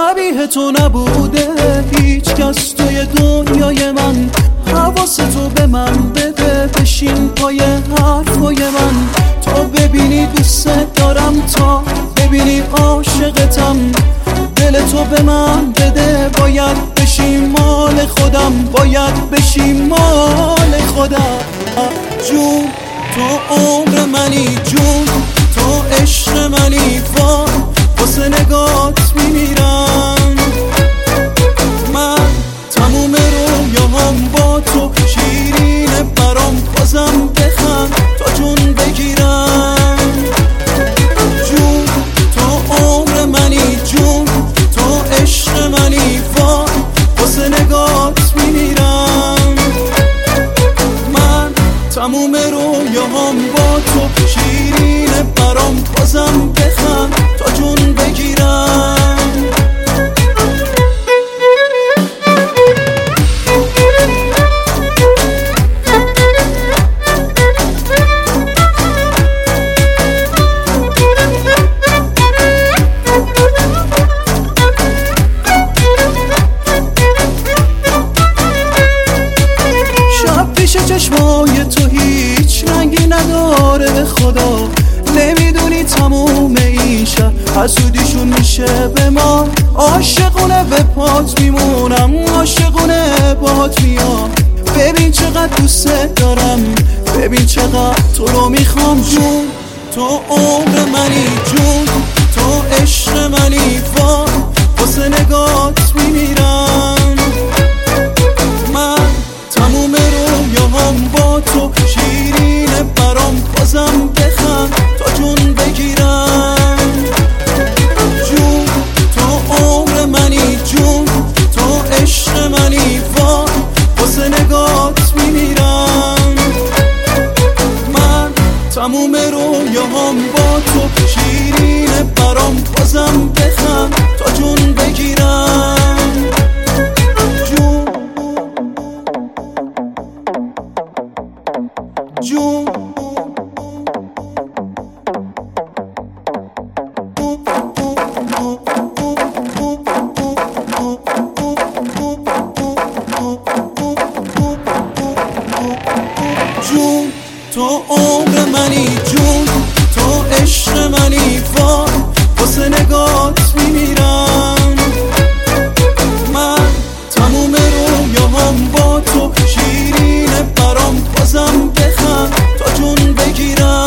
شبیه تو نبوده هیچ کس توی دنیای من. حواستو به من بده، بشین پای حرفای من. تا ببینی دوست دارم، تا ببینی عاشقتم. دل تو به من بده، باید بشی مال خودم، باید بشی مال خودم. جون تو عمر منی، جون تو عشق منی، واسه نگات میمیرم. من تموم رویاهام با تو شیرینه برام، بازم بخند تا جون بگیرم. جون تو عمر منی، جون تو عشق منی، واسه نگات میمیرم. من تموم رویاهام با تو شیرینه برام، بازم بخند تا جون بگیرم. چشمای تو هیچ رنگی نداره به خدا. نمیدونی تموم این شهر حسودیشون میشه به ما. عاشقونه به پات میمونم، عاشقونه باهات میام. ببین چقدر دوست دارم، ببین چقدر تو رو میخوام. جون تو عمر منی، جون تو عشق منی، واسه نگات میمیرم. من تموم رویاهام با تو شیرینه برام، بازم بخند تا جون بگیرم. جون تو عمر منی، جون تو عشق منی، واسه نگات میمیرم. من تموم رویاهام با تو شیرینه برام، بازم بخند تا جون بگیرم. جون جون تو عمر منی، جون تو عشق منی، واسه نگات میمیرم. من تموم رویاهام با تو شیرینه برام، بازم بخند تا جون بگیرم.